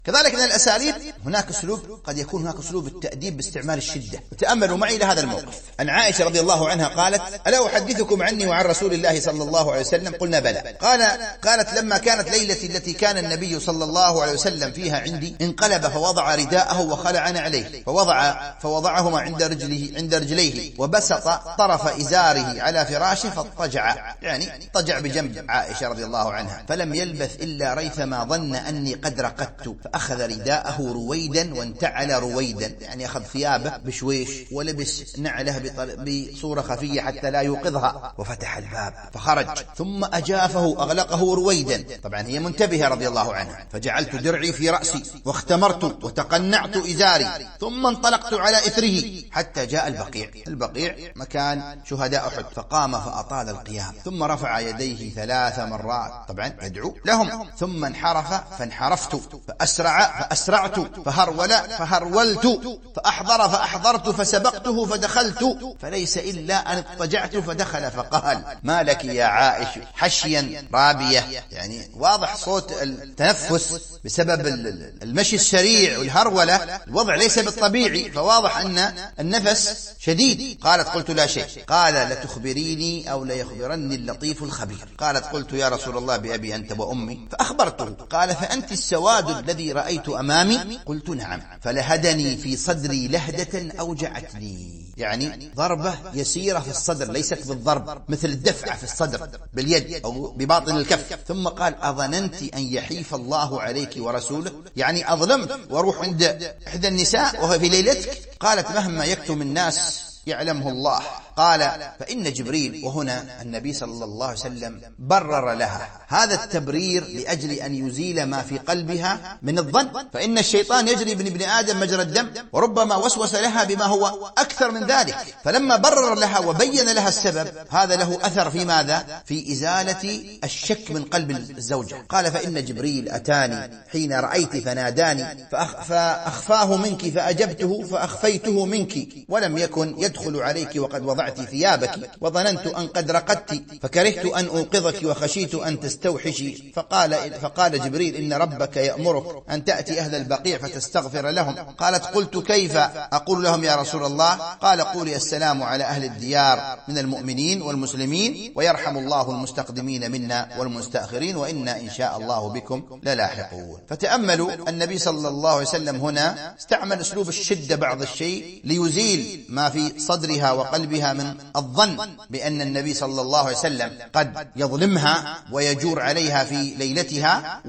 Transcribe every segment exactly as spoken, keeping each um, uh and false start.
كذلك من الأساليب هناك أسلوب قد يكون هناك أسلوب التأديب باستعمال الشدة. تأملوا معي لهذا الموقف. عن عائشة رضي الله عنها قالت: ألا أحدثكم عني وعن رسول الله صلى الله عليه وسلم؟ قلنا بلى. قال قالت: لما كانت ليلتي التي كان النبي صلى الله عليه وسلم فيها عندي انقلب فوضع رداءه وخلع عليه فوضع فوضعهما عند رجله عند رجليه وبسط طرف إزاره على فراشه فاضطجع، يعني اضطجع بجنب عائشة رضي الله عنها، فلم يلبث إلا ريثما ظن أني قد رقدت، فأخذ رداءه رويدا وانتعل رويدا، يعني أخذ ثيابه بشويش ولبس نعله بصورة خفية حتى لا يوقظها، وفتح الباب فخرج، ثم أجافه أغلقه رويدا. طبعا هي منتبهة رضي الله عنها. فجعلت درعي في رأسي واختمرت وتقنعت إزاري، ثم انطلقت على إثره حتى جاء البقيع. البقيع مكان شهداء أحد، فقام فأطال القيام، ثم رفع يديه ثلاث مرات طبعا يدعو لهم، ثم انحرف فانحرفت، فأسرع فأسرعت، فهرول فهرولت، فأحضر فأحضرت، فسبقته فدخلت، فليس إلا أن اضطجعت فدخل فقال: ما لك يا عائشة؟ حشيا رابية، يعني واضح صوت التنفس بسبب المشي السريع والهرولة، الوضع ليس بالطبيعي، فواضح أن النفس شديد. قالت: قلت: لا شيء. قال: لتخبريني أو ليخبرني اللطيف الخبير. قالت: قلت: يا رسول الله بأبي أنت وأمي. فأخبرته. قال: فأنت السواد الذي رأيت أمامي؟ قلت: نعم. فلهدني في صدري لهدة أوجعتني، يعني ضربة يسيرة في الصدر، ليست بالضرب مثل الدفعة في الصدر باليد أو بباطن الكف. ثم قال: أظننت أن يحيف الله عليك ورسوله؟ يعني أظلمت وأروح عند إحدى النساء وهو في ليلتك؟ قالت: مهما يكتم الناس يعلمه الله. قال: فإن جبريل، وهنا النبي صلى الله عليه وسلم برر لها هذا التبرير لأجل أن يزيل ما في قلبها من الظن، فإن الشيطان يجري من ابن آدم مجرى الدم، وربما وسوس لها بما هو أكثر من ذلك، فلما برر لها وبين لها السبب هذا له أثر في ماذا؟ في إزالة الشك من قلب الزوجة. قال: فإن جبريل أتاني حين رأيت فناداني فأخ فأخفاه منك فأجبته فأخفيته منك، ولم يكن يدخل عليك وقد وضعت ثيابك، وظننت أن قد رقدت فكرهت أن أوقظك وخشيت أن تستوحشي. فقال, فقال جبريل: إن ربك يأمرك أن تأتي أهل البقيع فتستغفر لهم. قالت: قلت: كيف أقول لهم يا رسول الله؟ قال: قولي: السلام على أهل الديار من المؤمنين والمسلمين، ويرحم الله المستقدمين منا والمستأخرين، وإنا إن شاء الله بكم للاحقون. فتأملوا النبي صلى الله عليه وسلم هنا استعمل أسلوب الشدة بعض الشيء ليزيل ما في صدرها وقلبها من الظن بأن النبي صلى الله عليه وسلم قد يظلمها ويجور عليها في ليلتها،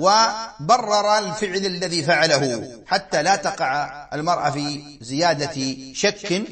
وبرر الفعل الذي فعله حتى لا تقع المرأة في زيادة شك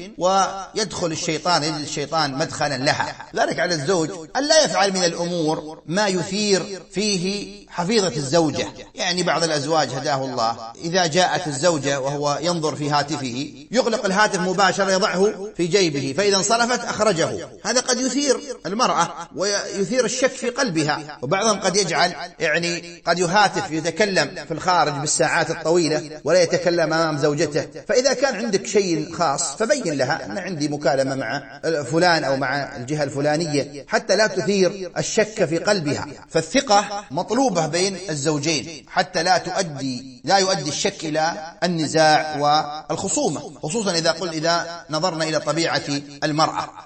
ويدخل الشيطان يجد الشيطان مدخلا لها. ذلك على الزوج أن لا يفعل من الأمور ما يثير فيه حفيظة الزوجة. يعني بعض الأزواج هداه الله إذا جاءت الزوجة وهو ينظر في هاتفه يغلق الهاتف مباشرة يضعه في جيبه، فإذا انصرفت أخرجه. هذا قد يثير المرأة ويثير الشك في قلبها. وبعضهم قد يجعل يعني قد يهاتف يتكلم في الخارج بالساعات الطويلة ولا يتكلم أمام زوجته. فإذا كان عندك شيء خاص فبين لها أن عندي مكالمة مع فلان أو مع الجهة الفلانية حتى لا تثير الشك في قلبها. فالثقة مطلوبة بين الزوجين حتى لا تؤدي لا يؤدي الشك إلى النزاع والخصومة، خصوصا إذا قل إذا نظرنا إلى طبيعة المرأة.